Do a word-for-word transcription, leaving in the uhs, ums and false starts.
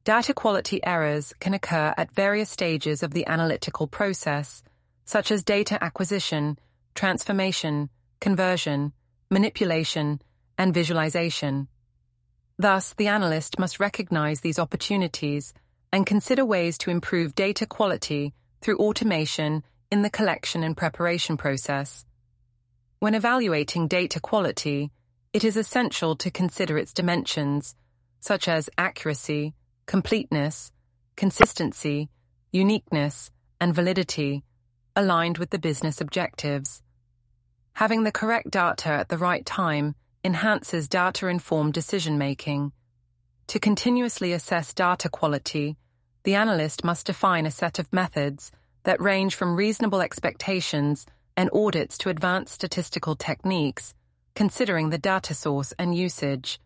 Data quality errors can occur at various stages of the analytical process, such as data acquisition, transformation, conversion, manipulation, and visualization. Thus, the analyst must recognize these opportunities and consider ways to improve data quality through automation in the collection and preparation process. When evaluating data quality, it is essential to consider its dimensions, such as accuracy, completeness, consistency, uniqueness, and validity, aligned with the business objectives. Having the correct data at the right time enhances data-informed decision-making. To continuously assess data quality, the analyst must define a set of methods that range from reasonable expectations and audits to advanced statistical techniques, considering the data source and usage.